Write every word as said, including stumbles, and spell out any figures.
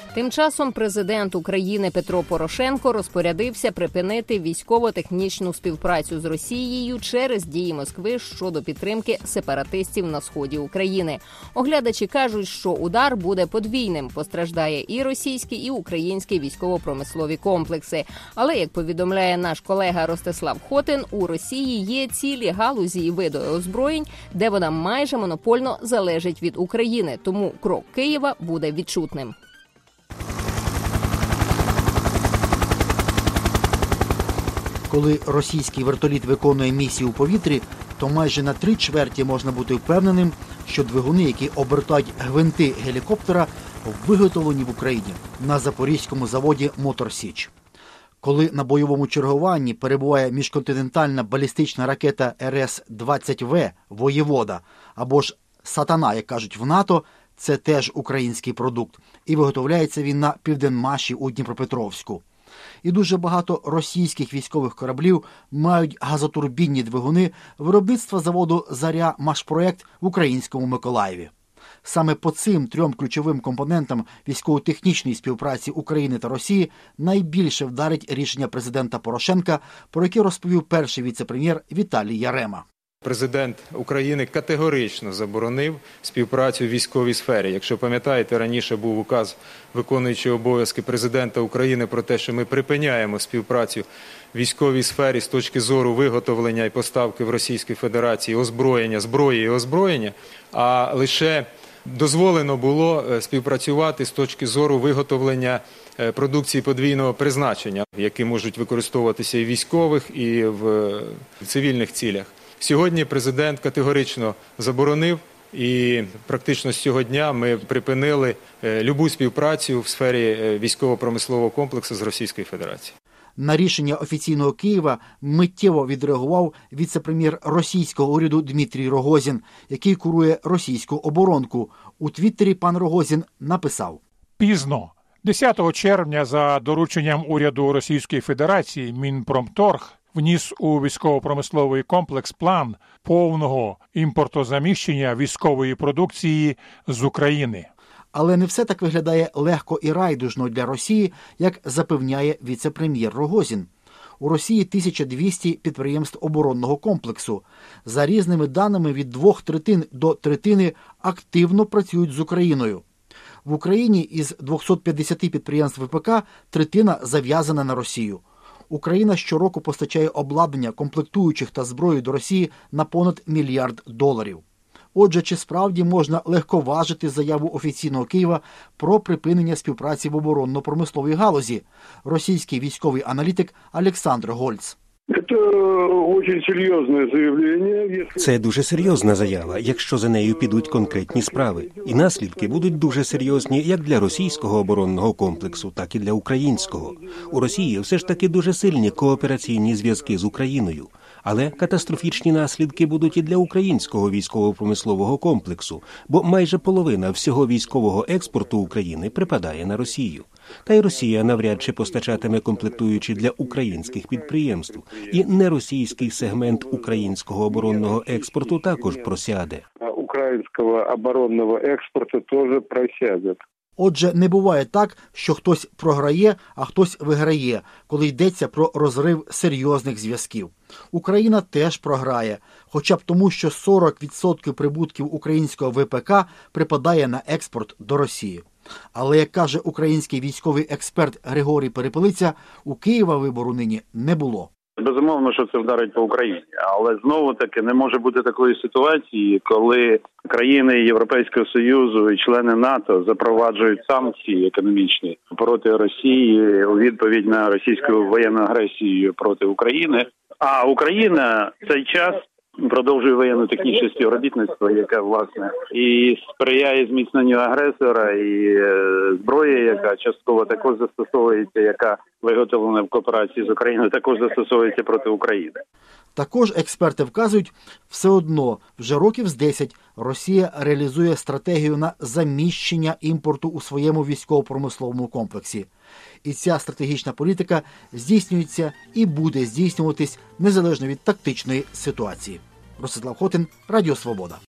Тим часом президент України Петро Порошенко розпорядився припинити військово-технічну співпрацю з Росією через дії Москви щодо підтримки сепаратистів на сході України. Оглядачі кажуть, що удар буде подвійним. Постраждає і російський, і український військово-промислові комплекси. Але, як повідомляє наш колега Ростислав Хотин, у Росії є цілі галузі і види озброєнь, де вона майже монопольно залежить від України. Тому крок Києва буде відчутним. Коли російський вертоліт виконує місію у повітрі, то майже на три чверті можна бути впевненим, що двигуни, які обертають гвинти гелікоптера, виготовлені в Україні на запорізькому заводі «Мотор Січ». Коли на бойовому чергуванні перебуває міжконтинентальна балістична ракета ер ес двадцять ве «Воєвода» або ж «Сатана», як кажуть в НАТО, це теж український продукт. І виготовляється він на Південмаші у Дніпропетровську. І дуже багато російських військових кораблів мають газотурбінні двигуни виробництва заводу «Заря-Машпроект» в українському Миколаєві. Саме по цим трьом ключовим компонентам військово-технічної співпраці України та Росії найбільше вдарить рішення президента Порошенка, про яке розповів перший віце-прем'єр Віталій Ярема. Президент України категорично заборонив співпрацю в військовій сфері. Якщо пам'ятаєте, раніше був указ виконуючого обов'язки президента України про те, що ми припиняємо співпрацю в військовій сфері з точки зору виготовлення і поставки в Російській Федерації озброєння, зброї і озброєння, а лише дозволено було співпрацювати з точки зору виготовлення продукції подвійного призначення, які можуть використовуватися і в військових, і в цивільних цілях. Сьогодні президент категорично заборонив, і практично з цього дня ми припинили любу співпрацю в сфері військово-промислового комплексу з Російською Федерацією. На рішення офіційного Києва миттєво відреагував віце-прем'єр російського уряду Дмитрій Рогозін, який курує російську оборонку. У Твіттері пан Рогозін написав: «Пізно. десятого червня за дорученням уряду Російської Федерації Мінпромторг вніс у військово-промисловий комплекс план повного імпортозаміщення військової продукції з України». Але не все так виглядає легко і райдужно для Росії, як запевняє віце-прем'єр Рогозін. У Росії тисяча двісті підприємств оборонного комплексу. За різними даними, від двох третин до третини активно працюють з Україною. В Україні із двохсот п'ятдесяти підприємств ве пе ка третина зав'язана на Росію. Україна щороку постачає обладнання, комплектуючих та зброю до Росії на понад мільярд доларів. Отже, чи справді можна легковажити заяву офіційного Києва про припинення співпраці в оборонно-промисловій галузі? Російський військовий аналітик Олександр Гольц. Це дуже серйозна заява, якщо за нею підуть конкретні справи. І наслідки будуть дуже серйозні як для російського оборонного комплексу, так і для українського. У Росії все ж таки дуже сильні коопераційні зв'язки з Україною. Але катастрофічні наслідки будуть і для українського військово-промислового комплексу, бо майже половина всього військового експорту України припадає на Росію. Та й Росія навряд чи постачатиме комплектуючі для українських підприємств. І неросійський сегмент українського оборонного експорту також просяде. Українського оборонного експорту теж просяде. Отже, не буває так, що хтось програє, а хтось виграє, коли йдеться про розрив серйозних зв'язків. Україна теж програє, хоча б тому, що сорок відсотків прибутків українського ве пе ка припадає на експорт до Росії. Але, як каже український військовий експерт Григорій Перепелиця, у Києва вибору нині не було. Безумовно, що це вдарить по Україні, але знову-таки не може бути такої ситуації, коли країни Європейського Союзу і члени НАТО запроваджують санкції економічні проти Росії у відповідь на російську воєнну агресію проти України, а Україна в цей час продовжує воєнно-технічне співробітництво, яке, власне, і сприяє зміцненню агресора, і зброя, яка частково також застосовується, яка виготовлена в кооперації з Україною, також застосовується проти України. Також експерти вказують, все одно вже років з десять Росія реалізує стратегію на заміщення імпорту у своєму військово-промисловому комплексі. І ця стратегічна політика здійснюється і буде здійснюватись незалежно від тактичної ситуації. Ростислав Хотин, Радіо Свобода.